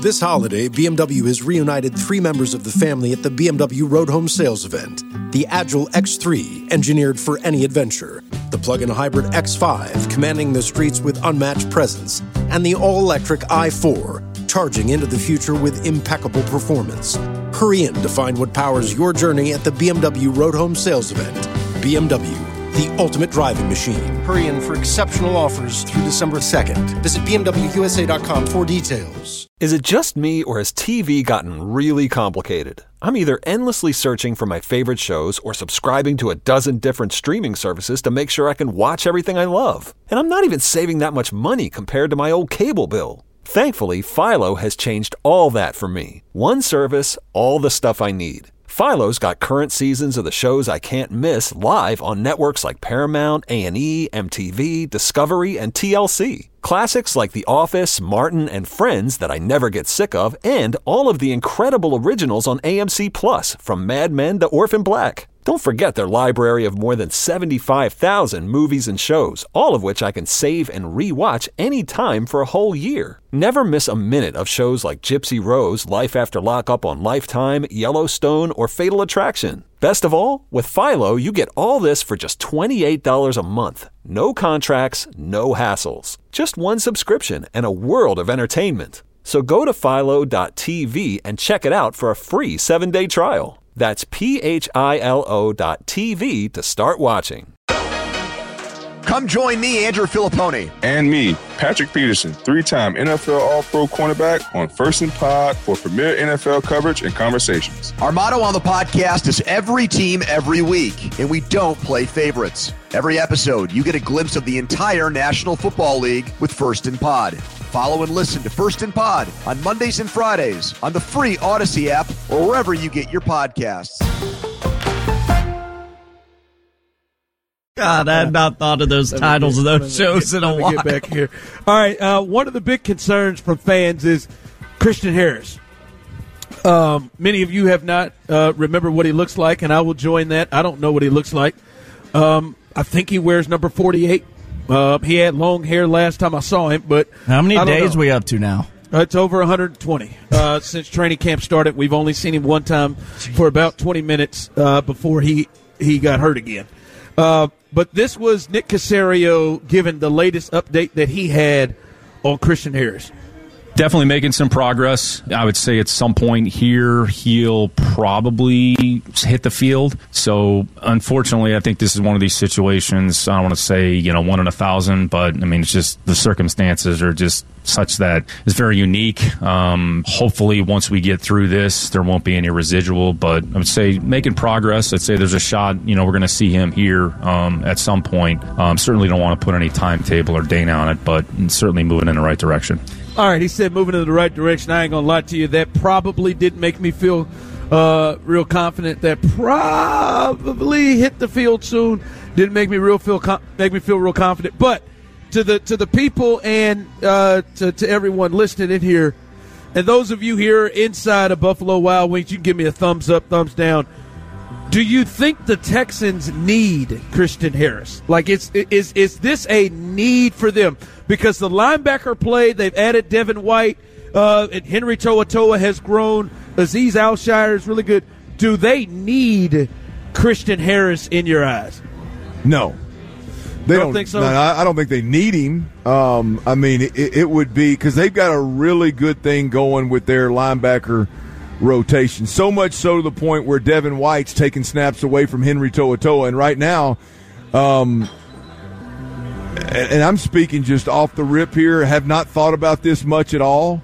This holiday, BMW has reunited 3 members of the family at the BMW Road Home Sales event. The Agile X3, engineered for any adventure. The plug-in hybrid X5, commanding the streets with unmatched presence. And the all-electric i4, charging into the future with impeccable performance. Hurry in to find what powers your journey at the BMW Road Home Sales event. BMW, the ultimate driving machine. Hurry in for exceptional offers through December 2nd. Visit BMWUSA.com for details. Is it just me, or has TV gotten really complicated? I'm either endlessly searching for my favorite shows or subscribing to a dozen different streaming services to make sure I can watch everything I love. And I'm not even saving that much money compared to my old cable bill. Thankfully, Philo has changed all that for me. One service, all the stuff I need. Philo's got current seasons of the shows I can't miss live on networks like Paramount, A&E, MTV, Discovery, and TLC. Classics like The Office, Martin, and Friends that I never get sick of, and all of the incredible originals on AMC+, from Mad Men to Orphan Black. Don't forget their library of more than 75,000 movies and shows, all of which I can save and re-watch anytime for a whole year. Never miss a minute of shows like Gypsy Rose, Life After Lockup on Lifetime, Yellowstone, or Fatal Attraction. Best of all, with Philo, you get all this for just $28 a month. No contracts, no hassles. Just one subscription and a world of entertainment. So go to philo.tv and check it out for a free 7-day trial. That's philo.tv to start watching. Come join me, Andrew Filippone. And me, Patrick Peterson, 3-time NFL All-Pro cornerback on First and Pod for premier NFL coverage and conversations. Our motto on the podcast is every team, every week, and we don't play favorites. Every episode, you get a glimpse of the entire National Football League with First and Pod. Follow and listen to First and Pod on Mondays and Fridays on the free Odyssey app or wherever you get your podcasts. God, I had not thought of those titles of those shows in a while. Get back here. All right, one of the big concerns from fans is Christian Harris. Many of you have not remember what he looks like, and I will join that. I don't know what he looks like. I think he wears number 48. He had long hair last time I saw him, but how many days are we up to now? It's over 120 since training camp started. We've only seen him one time for about 20 minutes before he got hurt again. But this was Nick Caserio giving the latest update that he had on Christian Harris. Definitely making some progress. I would say at some point here, he'll probably hit the field. So, unfortunately, I think this is one of these situations, I don't want to say, 1 in 1,000, but, I mean, it's just the circumstances are just such that it's very unique. Hopefully, once we get through this, there won't be any residual, but I would say making progress. I'd say there's a shot, we're going to see him here at some point. Certainly don't want to put any timetable or date on it, but certainly moving in the right direction. All right, he said moving in the right direction. I ain't going to lie to you. That probably didn't make me feel real confident. That probably hit the field soon. Didn't make me feel real confident. But to the people and to everyone listening in here, and those of you here inside of Buffalo Wild Wings, you can give me a thumbs up, thumbs down. Do you think the Texans need Christian Harris? Like, is this a need for them? Because the linebacker play, they've added Devin White, and Henry To'oTo'o has grown. Azeez Al-Shire is really good. Do they need Christian Harris in your eyes? No. They don't think so? No, I don't think they need him. I mean, it would be because they've got a really good thing going with their linebacker rotation. So much so to the point where Devin White's taking snaps away from Henry To'oTo'o. And right now, and I'm speaking just off the rip here, have not thought about this much at all.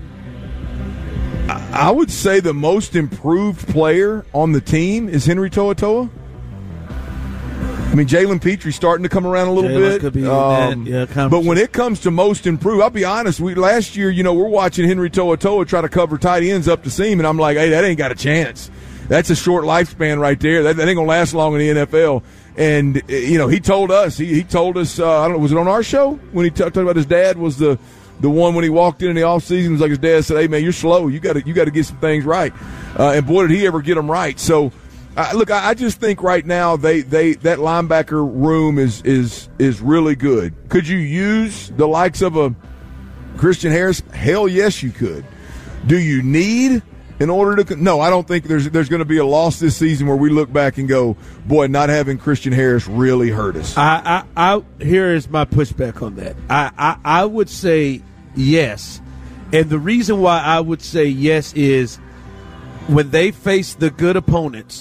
I would say the most improved player on the team is Henry To'oTo'o. I mean, Jalen Petrie starting to come around a little bit. Could be but when it comes to most improved, I'll be honest, last year, we're watching Henry To'oTo'o try to cover tight ends up the seam, and I'm like, hey, that ain't got a chance. That's a short lifespan right there. That ain't going to last long in the NFL. And, he told us, I don't know, was it on our show when he talked about his dad was the one when he walked in the offseason? It was like his dad said, hey, man, you're slow. You got to get some things right. And, boy, did he ever get them right. So, look, I just think right now that linebacker room is really good. Could you use the likes of a Christian Harris? Hell yes, you could. Do you need in order to – no, I don't think there's going to be a loss this season where we look back and go, boy, not having Christian Harris really hurt us. Here is my pushback on that. I would say yes. And the reason why I would say yes is when they face the good opponents,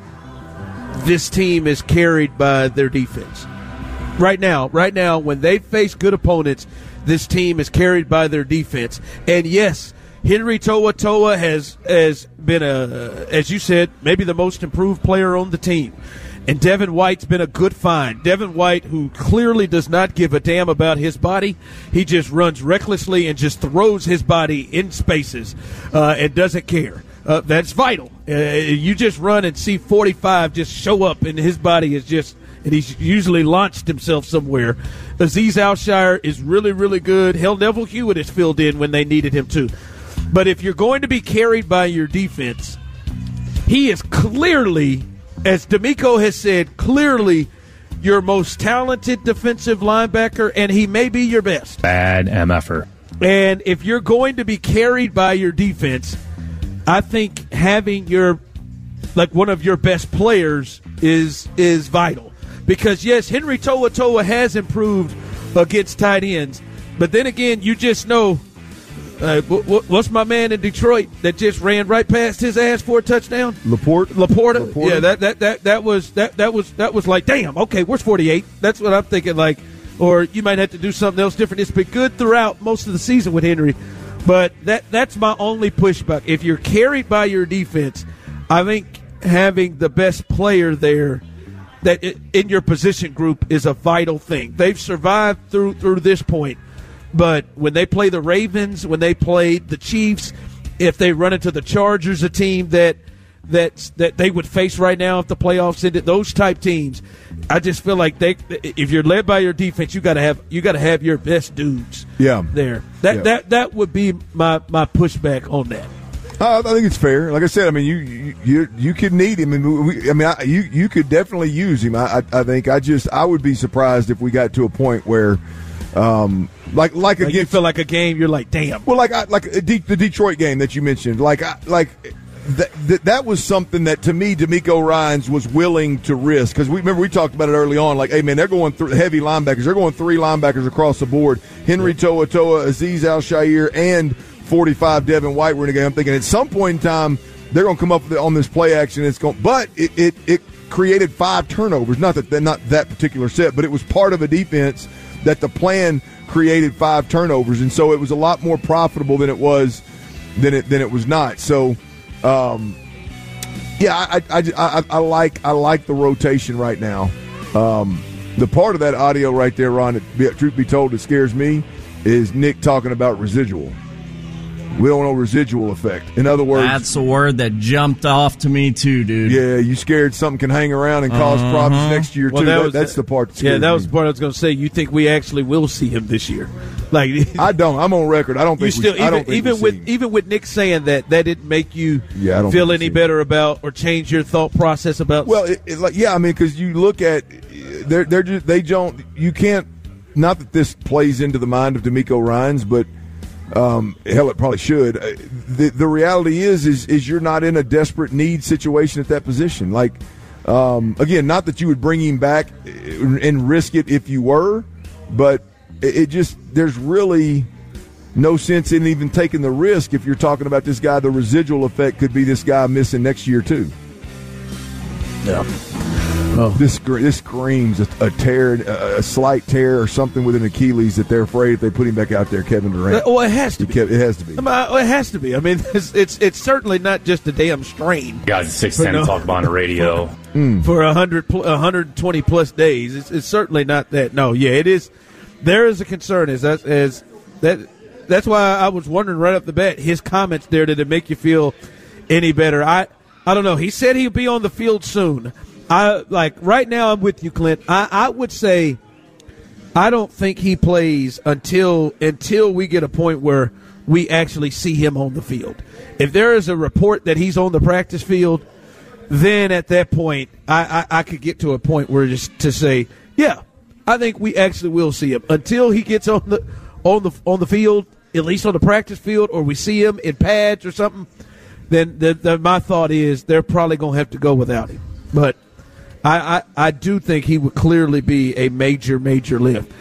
this team is carried by their defense. Right now, when they face good opponents, this team is carried by their defense. And yes, Henry To'oTo'o has been as you said, maybe the most improved player on the team. And Devin White's been a good find. Devin White, who clearly does not give a damn about his body, he just runs recklessly and just throws his body in spaces and doesn't care. That's vital. You just run and see 45 just show up, and his body is just – and he's usually launched himself somewhere. Azeez Al-Shaair is really, really good. Hell, Neville Hewitt is filled in when they needed him too. But if you're going to be carried by your defense, he is clearly – as D'Amico has said, clearly your most talented defensive linebacker, and he may be your best. Bad MFer. And if you're going to be carried by your defense, I think having one of your best players is vital. Because, yes, Henry To'oTo'o has improved against tight ends, but then again, you just know what's my man in Detroit that just ran right past his ass for a touchdown? Laporta. Yeah, that was like, damn. Okay, where's 48? That's what I'm thinking. Like, or you might have to do something else different. It's been good throughout most of the season with Henry, but that's my only pushback. If you're carried by your defense, I think having the best player there that in your position group is a vital thing. They've survived through this point. But when they play the Ravens, when they play the Chiefs, if they run into the Chargers, a team that they would face right now if the playoffs ended, those type teams, I just feel like if you're led by your defense, you got to have your best dudes. There. That would be my pushback on that. I think it's fair. Like I said, I mean, you could need him. You could definitely use him. I think I would be surprised if we got to a point where. Like again, you feel like a game, you're like, damn. Well, the Detroit game that you mentioned, that was something that to me, D'Amico Ryans was willing to risk because we talked about it early on. Like, hey man, they're going through heavy linebackers. They're going 3 linebackers across the board. Henry To'oTo'o, Azeez Al-Shaair, and 45 Devin White were in the game. I'm thinking at some point in time they're going to come up on this play action. But it created 5 turnovers. Not that particular set, but it was part of a defense that the plan created 5 turnovers, and so it was a lot more profitable than it was not. So, I like the rotation right now. The part of that audio right there, Ron, truth be told, that scares me is Nick talking about residual. We don't know residual effect. In other words, that's a word that jumped off to me too, dude. Yeah, you scared something can hang around and cause problems next year too. That's the part. That was the part I was going to say. You think we actually will see him this year? Like I don't. I'm on record. I don't think. Even with Nick saying that didn't make you feel any better about or change your thought process about. Well, because you look at you can't. Not that this plays into the mind of D'Amico Ryans, but. Hell, it probably should. The reality is you're not in a desperate need situation at that position. Like, again, not that you would bring him back and risk it if you were, but there's really no sense in even taking the risk if you're talking about this guy. The residual effect could be this guy missing next year too. Yeah. Oh. This screams a tear, a slight tear, or something with an Achilles that they're afraid if they put him back out there, Kevin Durant. Well, it has to be. It has to be. It has to be. I mean, it's certainly not just a damn strain. Guys at 610 talk about on the radio for 120 plus days. It's certainly not that. No, yeah, it is. There is a concern. That's why I was wondering right off the bat. His comments there, did it make you feel any better? I don't know. He said he'll be on the field soon. Right now I'm with you, Clint. I would say I don't think he plays until we get a point where we actually see him on the field. If there is a report that he's on the practice field, then at that point I could get to a point where just to say, yeah, I think we actually will see him. Until he gets on the field, at least on the practice field, or we see him in pads or something, then my thought is they're probably going to have to go without him. But I do think he would clearly be a major, major lift.